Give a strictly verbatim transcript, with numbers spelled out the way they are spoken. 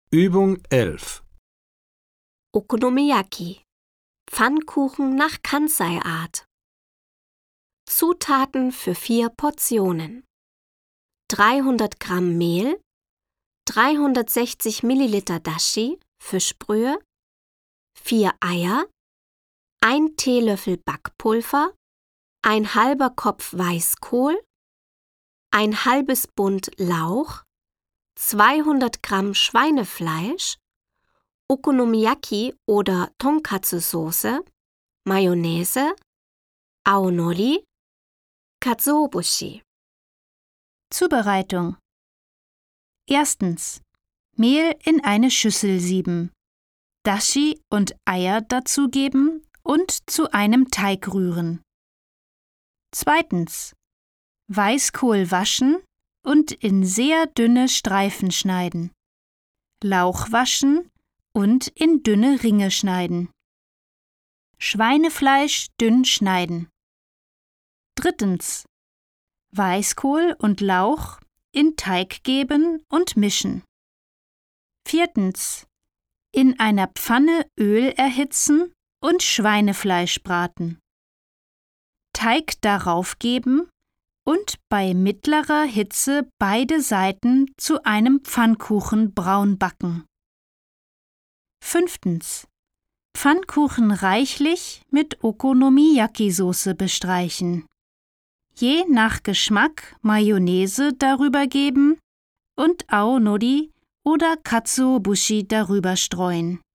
Übung elf. Okonomiyaki. Pfannkuchen nach Kansai-Art. Zutaten für vier Portionen: dreihundert Gramm Mehl, dreihundertsechzig Milliliter Dashi, Fischbrühe, vier Eier, ein Teelöffel Backpulver, ein halber Kopf Weißkohl, ein halbes Bund Lauch, zweihundert Gramm Schweinefleisch, Okonomiyaki oder Tonkatsu-Soße, Mayonnaise, Aonori, Katsuobushi. Zubereitung: Erstens. Mehl in eine Schüssel sieben, Dashi und Eier dazugeben und zu einem Teig rühren. Zweitens. Weißkohl waschen und in sehr dünne Streifen schneiden. Lauch waschen und in dünne Ringe schneiden. Schweinefleisch dünn schneiden. Drittens. Weißkohl und Lauch in Teig geben und mischen. Viertens. In einer Pfanne Öl erhitzen und Schweinefleisch braten. Teig darauf geben und bei mittlerer Hitze beide Seiten zu einem Pfannkuchen braun backen. Fünftens. Pfannkuchen reichlich mit Okonomiyaki-Soße bestreichen. Je nach Geschmack Mayonnaise darüber geben und Aonori oder Katsuobushi darüber streuen.